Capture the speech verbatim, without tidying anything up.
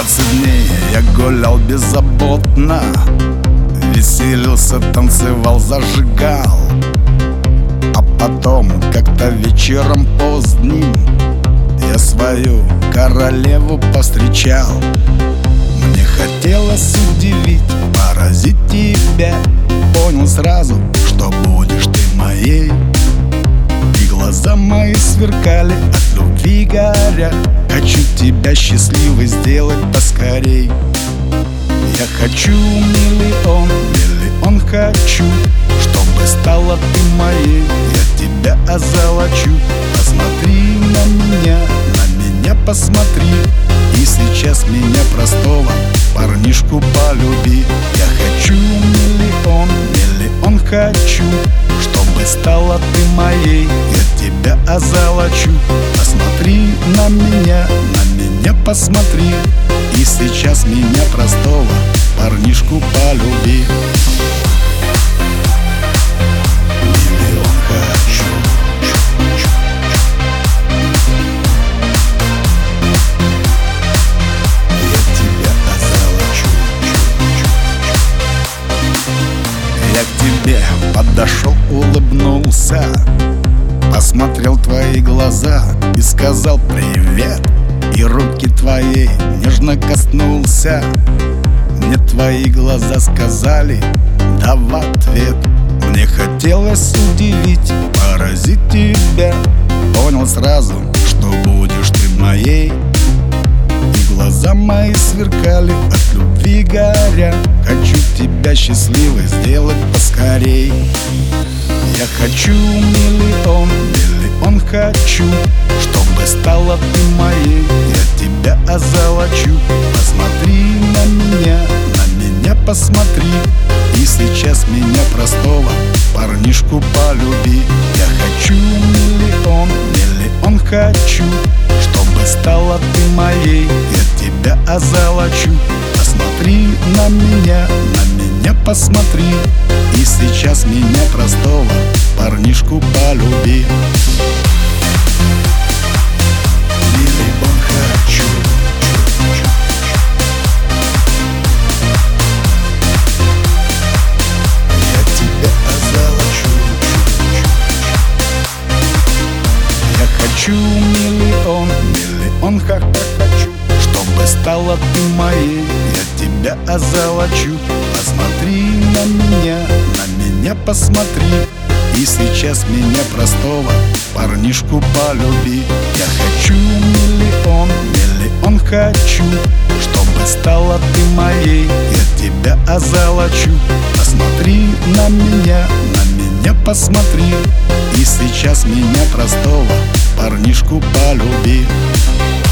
Двадцать дней я гулял беззаботно, веселился, танцевал, зажигал. А потом как-то вечером поздним я свою королеву повстречал. Мне хотелось удивить, поразить тебя. Понял сразу, что будешь ты моей. И глаза мои сверкали, от любви горя. Хочу тебя счастливой сделать поскорей. Я хочу миллион, миллион хочу, чтобы стала ты моей. Я тебя озолочу. Посмотри на меня, на меня посмотри. И сейчас меня простого парнишку полюби. Я хочу миллион, миллион хочу, чтобы стала ты моей. Я тебя озолочу. Посмотри на меня, на меня посмотри. И сейчас меня простого парнишку полюби. Миллион хочу. Я тебя озолочу. Я к тебе подошел, улыбнулся, посмотрел твои глаза и сказал привет. И руки твоей нежно коснулся. Мне твои глаза сказали да в ответ. Мне хотелось удивить, поразить тебя. Понял сразу, что будешь ты моей. И глаза мои сверкали, от любви горя. Хочу тебя счастливой сделать поскорей. Я хочу миллион, миллион хочу, чтобы стала ты моей. Я тебя озолочу. Посмотри на меня, на меня посмотри. И сейчас меня простого парнишку полюби. Я хочу миллион, миллион хочу, чтобы стала ты моей. Я тебя озолочу. Посмотри на меня, на меня посмотри. И сейчас меня простого парнишку полюби. Миллион хочу. Я тебя озолочу. Я хочу миллион, миллион хочу, чтобы стала ты моей. Я тебя озолочу. Посмотри на меня, на меня посмотри. И сейчас меня простого парнишку полюби. Я хочу миллион, миллион хочу, чтобы стала ты моей. Я тебя озолочу. Посмотри на меня, на меня посмотри. И сейчас меня простого парнишку полюби.